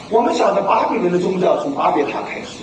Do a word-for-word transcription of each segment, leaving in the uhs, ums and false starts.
我们晓得巴比伦的宗教从巴别塔开始，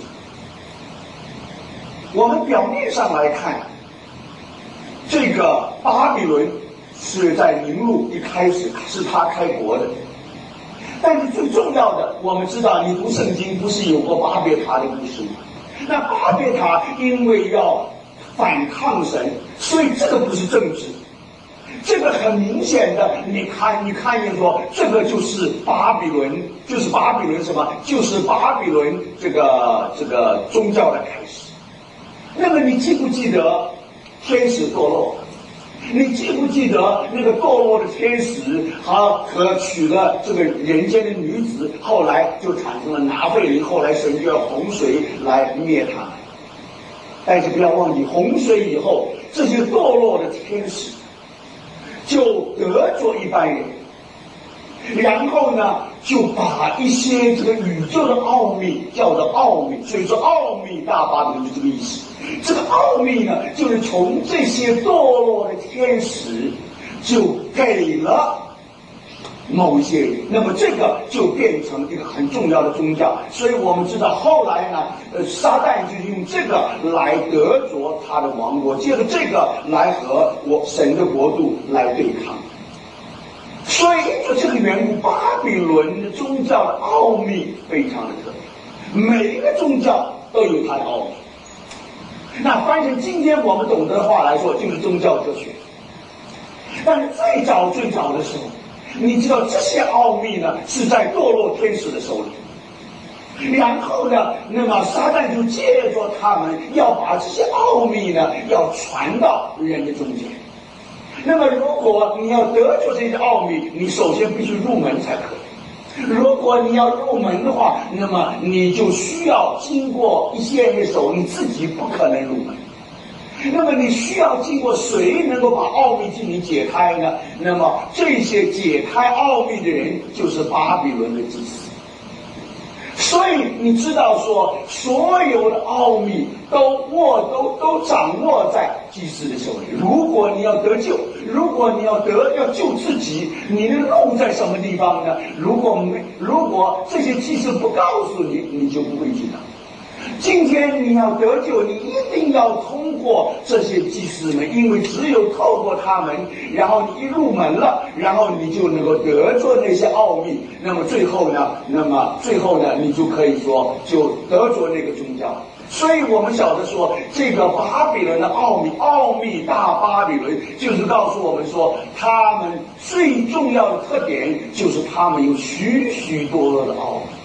我们表面上来看，这个巴比伦是在宁路一开始是他开国的，但是最重要的，我们知道你读圣经不是有过巴别塔的故事吗？那巴别塔因为要反抗神，所以这个不是政治，这个很明显的，你看你看见说，这个就是巴比伦，就是巴比伦什么？就是巴比伦这个这个宗教的开始。那么你记不记得天使堕落？你记不记得那个堕落的天使和和娶了这个人间的女子，后来就产生了拿费林，后来神就要洪水来灭他们。但是不要忘记，洪水以后，这些堕落的天使就得着一般人，然后呢，就把一些这个宇宙的奥秘叫做奥秘，所以说奥秘大巴比伦就这个意思。这个奥秘呢，就是从这些堕落的天使就给了某一些人，那么这个就变成一个很重要的宗教。所以我们知道后来呢，呃，撒旦就是用这个来得着他的王国，借着这个来和我神的国度来对抗。所以因着这个缘故，巴比伦的宗教的奥秘非常的特别，每一个宗教都有它的奥秘。那翻成今天我们懂得的话来说，就是宗教哲学。但是最早最早的时候，你知道这些奥秘呢是在堕落天使的手里，然后呢，那么撒旦就借着他们要把这些奥秘呢要传到人的中间。那么如果你要得着这些奥秘，你首先必须入门才可以。如果你要入门的话，那么你就需要经过一些人的手，你自己不可能入门。那么你需要经过谁能够把奥秘进行解开呢？那么这些解开奥秘的人就是巴比伦的祭司。所以你知道说，所有的奥秘都握都都掌握在祭司的手里。如果你要得救，如果你要得要救自己，你的路在什么地方呢？如果没如果这些祭司不告诉你，你就不会知道。今天你要得救，你一定要通过这些祭司们，因为只有透过他们，然后你一入门了，然后你就能够得着那些奥秘，那么最后呢，那么最后呢，你就可以说就得着那个宗教。所以我们晓得说，这个巴比伦的奥秘，奥秘大巴比伦，就是告诉我们说，他们最重要的特点就是他们有许许多多的奥秘。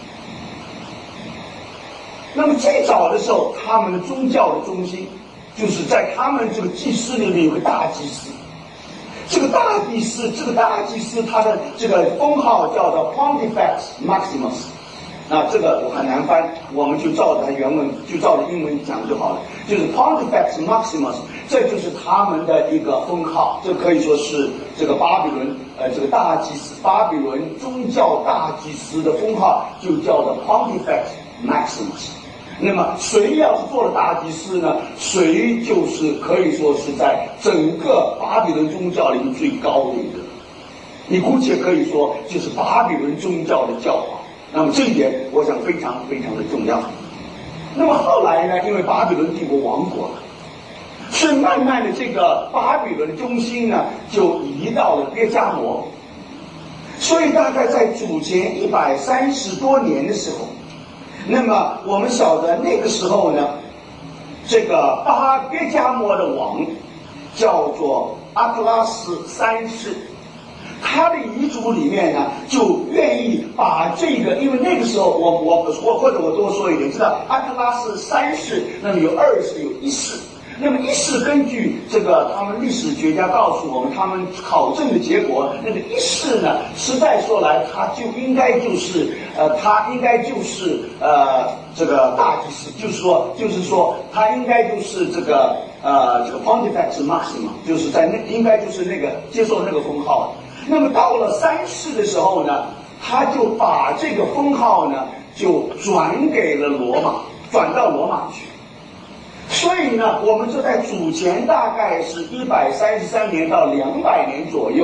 那么最早的时候，他们的宗教的中心就是在他们这个祭司里面有个大祭司。这个大祭司，这个大祭司他的这个封号叫做 Pontifex Maximus。啊，这个我很难翻，我们就照着它原文，就照着英文讲就好了。就是 Pontifex Maximus， 这就是他们的一个封号，这可以说是这个巴比伦呃这个大祭司，巴比伦宗教大祭司的封号就叫做 Pontifex Maximus。那么谁要是做了大祭司呢？谁就是可以说是在整个巴比伦宗教里面最高的一个，你姑且可以说就是巴比伦宗教的教皇。那么这一点我想非常非常的重要。那么后来呢，因为巴比伦帝国亡国了，所以慢慢的这个巴比伦的中心呢就移到了别迦摩。所以大概在主前一百三十多年的时候，那么我们晓得那个时候呢，这个巴别迦摩的王叫做阿特拉斯三世。他的遗嘱里面呢，就愿意把这个，因为那个时候我我我或者我多说一点，知道阿特拉斯三世，那么有二世有一世，那么一世根据这个他们历史学家告诉我们，他们考证的结果，那个一世呢，实在说来，他就应该就是呃，他应该就是呃这个大祭司，就是说就是说他应该就是这个呃这个 Pontifex Maximus， 就是在那应该就是那个接受那个封号的。那么到了三世的时候呢，他就把这个封号呢就转给了罗马，转到罗马去。所以呢，我们就在主前大概是一百三十三年到两百年左右，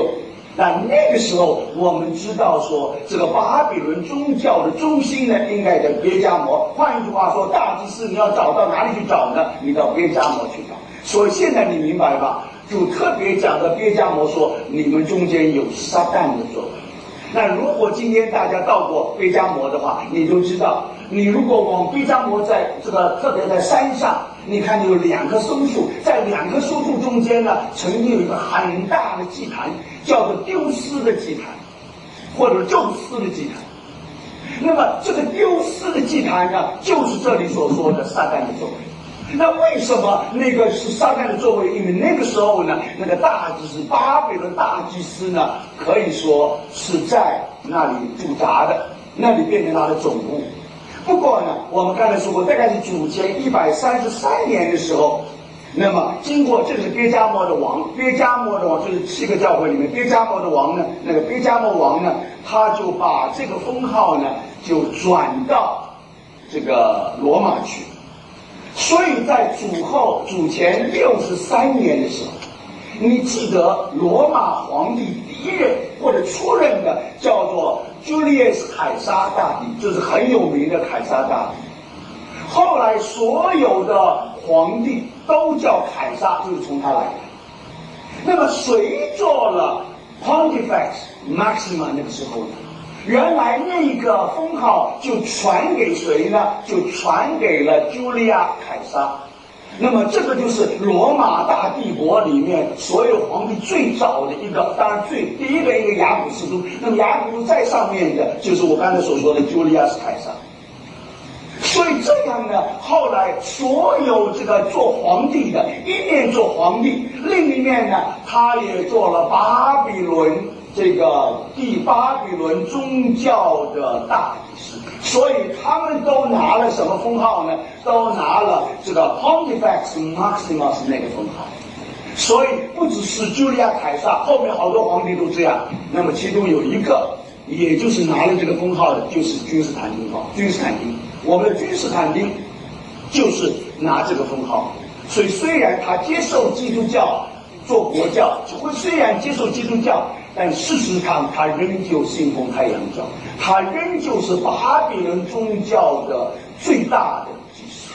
那那个时候，我们知道说，这个巴比伦宗教的中心呢，应该在别迦摩。换一句话说，大祭司你要找到哪里去找呢？你到别迦摩去找。所以现在你明白吧？就特别讲的别迦摩说，你们中间有撒旦的作为。那如果今天大家到过别迦摩的话，你就知道，你如果往别迦摩在这个特别在山上，你看有两棵松树，在两棵松树中间呢，曾经有一个很大的祭坛，叫做丢失的祭坛，或者宙斯的祭坛。那么这个丢失的祭坛呢，就是这里所说的撒旦的作为。那为什么那个是撒旦的作为？因为那个时候呢，那个大祭司巴比伦大祭司呢，可以说是在那里驻扎的，那里变成他的总部。不过呢，我们刚才说过，大概是主前一百三十三年的时候，那么经过这是别迦摩的王，别迦摩的王就是七个教会里面，别迦摩的王呢，那个别迦摩王呢，他就把这个封号呢就转到这个罗马去。所以在主后主前六十三年的时候，你记得罗马皇帝第一任或者初任的叫做 Julius 凯撒大帝，就是很有名的凯撒大帝。后来所有的皇帝都叫凯撒，就是从他来的。那么谁做了 Pontifex Maxima 那个时候呢？原来那个封号就传给谁呢？就传给了 Julia 凯撒。那么这个就是罗马大帝国里面所有皇帝最早的一个，当然最第一个一个雅古斯都，那么雅古斯在上面的就是我刚才所说的 Julius 凯撒。所以这样呢，后来所有这个做皇帝的，一面做皇帝，另一面呢，他也做了巴比伦这个第巴比伦宗教的大祭司，所以他们都拿了什么封号呢？都拿了这个 Pontifex Maximus 那个封号。所以不只是 Julia 凯撒，后面好多皇帝都这样。那么其中有一个，也就是拿了这个封号的，就是君士坦丁堡。君士坦丁，我们的君士坦丁就是拿这个封号。所以虽然他接受基督教做国教，虽然接受基督教，但事实上他仍旧信奉太阳教，他仍旧是巴比伦宗教的最大的祭司。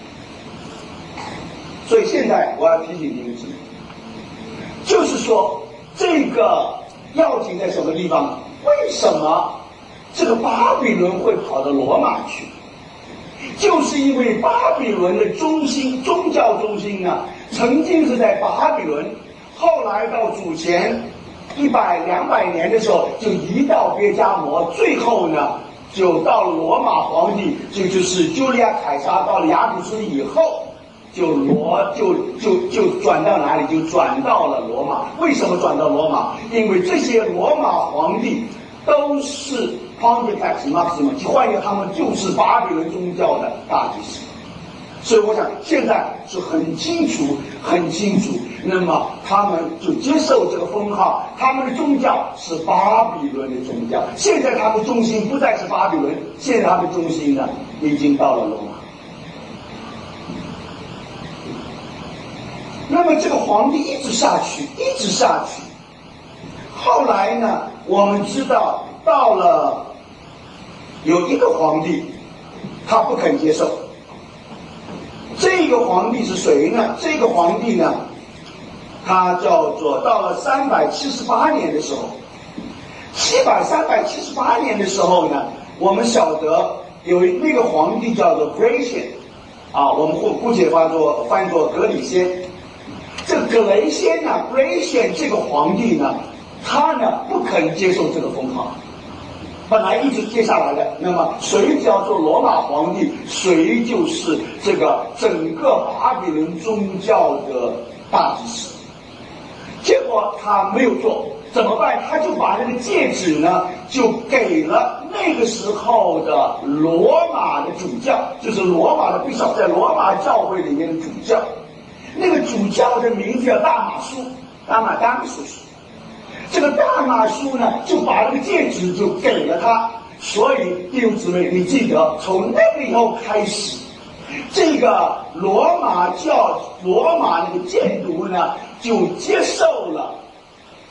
所以现在我要提醒你们，就是说这个要紧在什么地方？为什么这个巴比伦会跑到罗马去？就是因为巴比伦的中心宗教中心呢，曾经是在巴比伦，后来到主前一百两百年的时候就移到别迦摩，最后呢就到了罗马皇帝，就就是鸠利亚凯撒到了雅古斯以后，就罗就就就转到哪里？就转到了罗马。为什么转到罗马？因为这些罗马皇帝都是 Pontifex Maximus， 换言他们就是巴比伦宗教的大祭司。所以我想现在是很清楚很清楚，那么他们就接受这个封号，他们的宗教是巴比伦的宗教。现在他们中心不再是巴比伦，现在他们中心呢已经到了罗马。那么这个皇帝一直下去一直下去，后来呢我们知道到了有一个皇帝他不肯接受。这个皇帝是谁呢？这个皇帝呢，他叫做到了三百七十八年的时候，七百三百七十八年的时候呢，我们晓得有那个皇帝叫做 Gratian， 啊，我们姑姑且翻作翻作格里先。这个格雷先呢 ，Gratian 这个皇帝呢，他呢不肯接受这个封号。本来一直接下来的，那么谁只要做罗马皇帝，谁就是这个整个巴比伦宗教的大祭司。结果他没有做，怎么办？他就把那个戒指呢，就给了那个时候的罗马的主教，就是罗马的 bishop， 在罗马教会里面的主教。那个主教的名字叫大马苏，大马大马苏斯。这个大马苏呢，就把这个戒指就给了他。所以弟兄姊妹，你记得从那个以后开始，这个罗马教罗马那个建筑呢，就接受了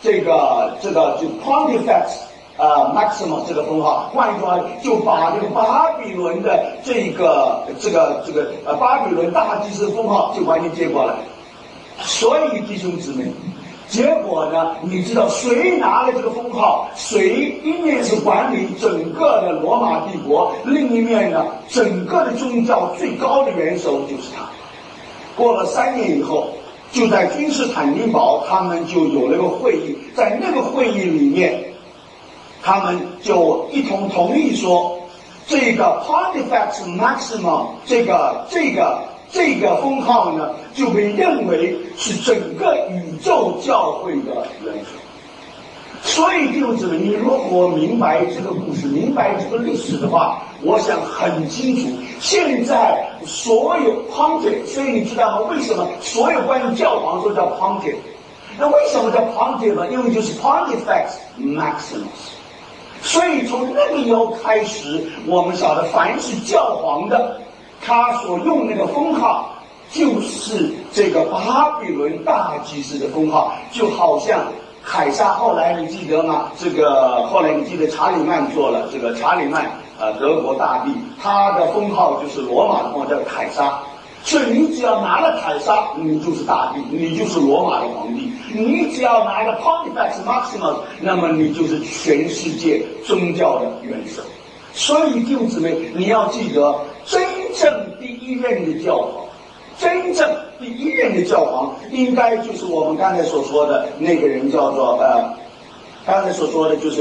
这个这个就 Pontifex 呃 Maximus 这个封号，换句话就把这个巴比伦的这个这个这个呃巴比伦大祭司封号就完全接过来。所以弟兄姊妹，结果呢，你知道谁拿了这个封号，谁一面是管理整个的罗马帝国，另一面呢，整个的宗教最高的元首就是他。过了三年以后，就在君士坦丁堡，他们就有了个会议，在那个会议里面，他们就一同同意说，这个 Pontifex Maximus 这个这个这个封号呢，就被认为是整个宇宙教会的元首。所以弟兄姊妹，你如果明白这个故事，明白这个历史的话，我想很清楚，现在所有 Pontiff， 所以你知道吗？为什么所有关于教皇都叫 Pontiff？ 那为什么叫 Pontiff 呢？因为就是 Pontifex Maximus。所以从那个以后开始，我们晓得凡是教皇的，他所用那个封号就是这个巴比伦大祭司的封号，就好像凯撒后来你记得吗？这个后来你记得查理曼做了这个查理曼呃德国大帝，他的封号就是罗马的封号叫凯撒。所以你只要拿了凯撒，你就是大帝，你就是罗马的皇帝；你只要拿了 Pontifex Maximus， 那么你就是全世界宗教的元首。所以弟兄姊妹，你要记得，真正第一任的教皇，真正第一任的教皇，应该就是我们刚才所说的那个人，叫做呃，刚才所说的就是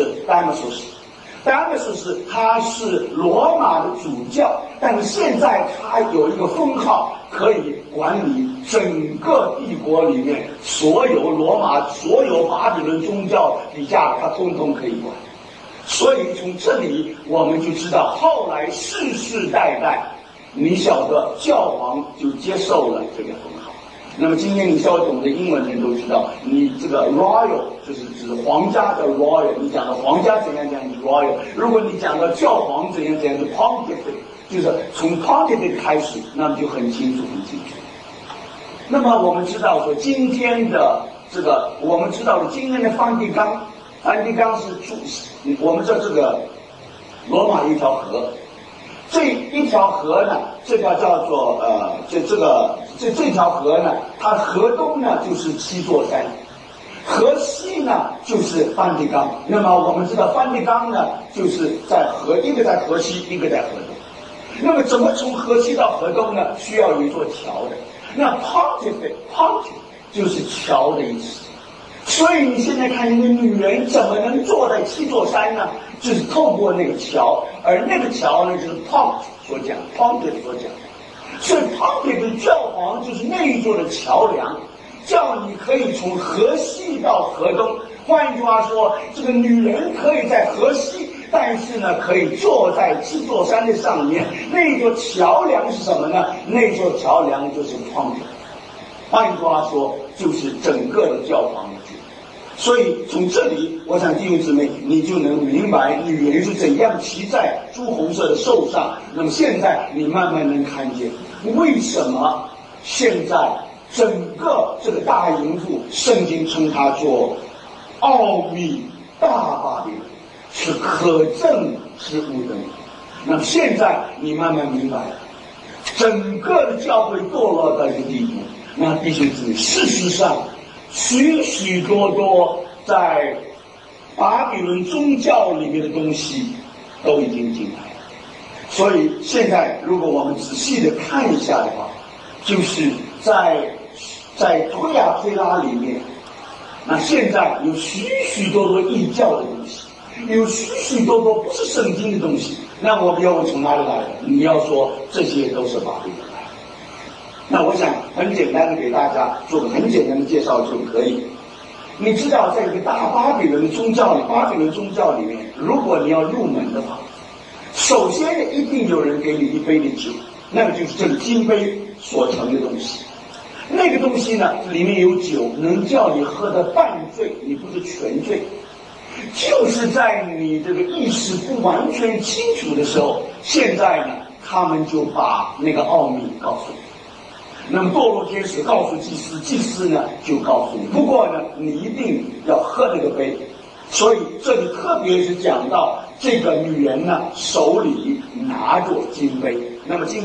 Damasus。Damasus 他是罗马的主教，但是现在他有一个封号，可以管理整个帝国里面所有罗马、所有巴比伦宗教底下，他通通可以管。所以从这里我们就知道，后来世世代代，你晓得教皇就接受了这个封号。那么今天你稍微懂得英文的人都知道，你这个 royal 就是指皇家的 royal， 你讲的皇家怎样讲是 royal， 如果你讲到教皇怎样怎样是 pontific， 就是从 pontific 开始，那么就很清楚很清楚。那么我们知道说今天的这个，我们知道的今天的梵蒂冈，梵蒂冈是主，我们知道这个罗马一条河。这一条河呢，这个叫做呃，这这个这这条河呢，它河东呢就是七座山，河西呢就是梵蒂冈。那么我们知道梵蒂冈呢，就是在河，一个在河西，一个在河东。那么怎么从河西到河东呢？需要有一座桥的。那 Pontific Pontiff 就是桥的意思。所以你现在看那个女人怎么能坐在七座山呢？就是透过那个桥，而那个桥呢，就是 Pont 所讲 ，Pontiff 所讲。所以 Pontiff 的教皇就是那一座的桥梁，叫你可以从河西到河东。换句话说，这个女人可以在河西，但是呢，可以坐在七座山的上面。那座桥梁是什么呢？那座桥梁就是 Pontiff。换句话说，就是整个的教皇的主。所以从这里，我想弟兄姊妹，你就能明白女人是怎样骑在朱红色的兽上。那么现在你慢慢能看见，为什么现在整个这个大淫妇，圣经称它做奥秘大巴比伦，是可证之物的。那么现在你慢慢明白了，整个的教会堕落到一个地步。那弟兄姊妹，事实上许许多多在巴比伦宗教里面的东西都已经进来了。所以现在如果我们仔细的看一下的话，就是在在推亚推拉里面，那现在有许许多多异教的东西，有许许多多不是圣经的东西。那我们要问从哪里来的？你要说这些都是巴比伦来的。那我想很简单的给大家做个很简单的介绍就可以。你知道在一个大巴比伦宗教里，巴比伦宗教里面，如果你要入门的话，首先呢一定有人给你一杯的酒，那个就是这个金杯所成的东西。那个东西呢里面有酒，能叫你喝得半醉，你不是全醉。就是在你这个意识不完全清楚的时候，现在呢他们就把那个奥秘告诉你。 那么堕落天使告诉祭司，祭司呢就告诉你，不过呢，你一定要喝那个杯。所以这里特别是讲到这个女人呢手里拿着金杯，那么今